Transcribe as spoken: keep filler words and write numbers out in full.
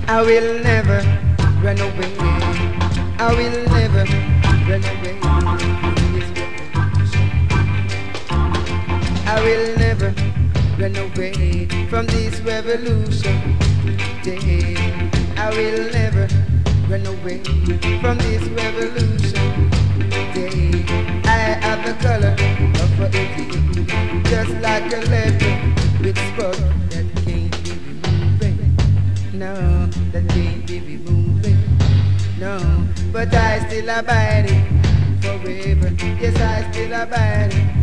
I will never run away. I will never run away from this revolution. I will never run away from this revolution today. I will never run away from this revolution today. I have the color of a eighteen, just like a leopard with spot that can't be removing. No, that can't be removing. No, but I still abiding forever. Yes, I still abiding